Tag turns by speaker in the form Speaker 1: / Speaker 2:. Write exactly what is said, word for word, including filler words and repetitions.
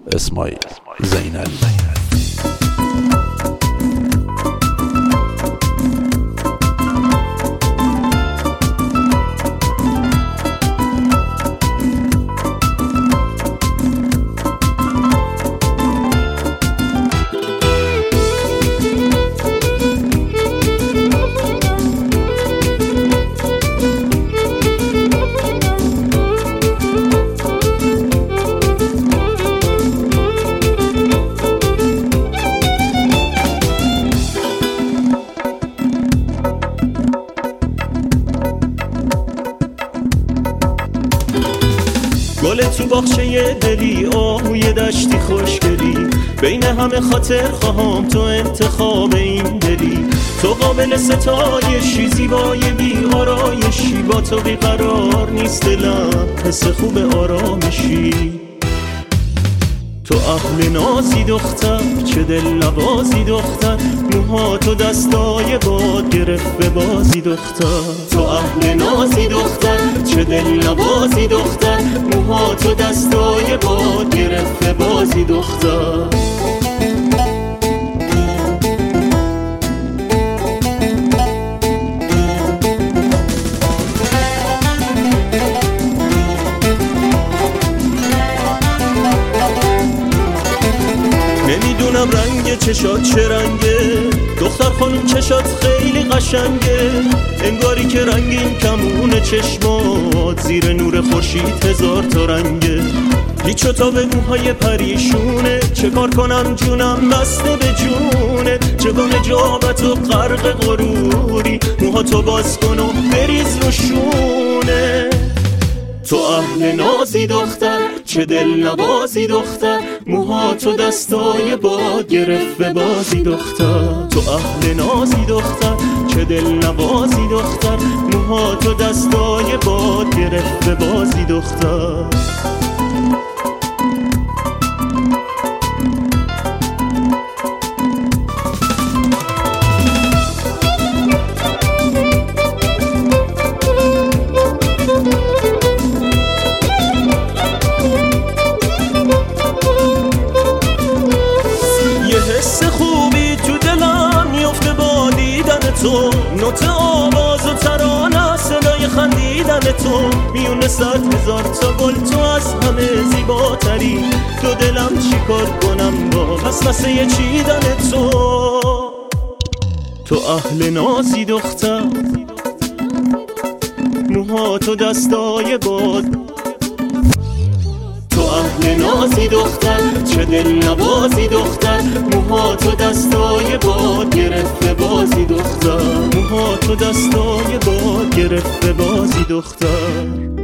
Speaker 1: اسماعیل زینالی.
Speaker 2: گل تو باغچه دلی، آهوی دشتی خوشگلی، بین همه خاطر خواهم تو انتخاب این دلی. تو قابل ستایشی، زیبای بی آرایشی، با تو بیقرار نیست دلم، حس خوب آرامشی. تو اهل نازی دختر، چه دل نوازی دختر، موها تو دستای باد گرفت به بازی دختر. تو اهل نازی دختر، چه دل نوازی دختر، موها تو دستای باد گرفت به بازی دختر. نمیدونم رنگ چشات چه رنگه، دختر خانم چشات خیلی قشنگه، انگاری که رنگین کمون چشمات زیر نور خورشید هزار تا رنگه. هیچ تا به موهای پریشونه، چه کار کنم جونم بسته به جونه، چگونه جابت و غرق غروری، موها تو باز کن و بریز رو شونه. تو اهل نازی دختر، چه دل نوازی دختر، موها تو دستای باد گرفت به بازی دختر. تو اهل نازی دختر، چه دل نوازی دختر، موها تو دستای باد گرفت به بازی دختر. حس خوبی تو دلم میفته با دیدن تو، نوت آواز و ترانه صدای خندیدن تو، میونه صد هزار تا گل تو از همه زیباتری. تو دلم چی کار کنم با وسوسه چیدن تو. تو اهل نازی دختر، موها تو دستای باد. تو اهل نازی دختر، چه دل نوازی دختر، موها تو دستای باد گرفت به بازی دختر، موها تو دستای باد گرفت به بازی دختر.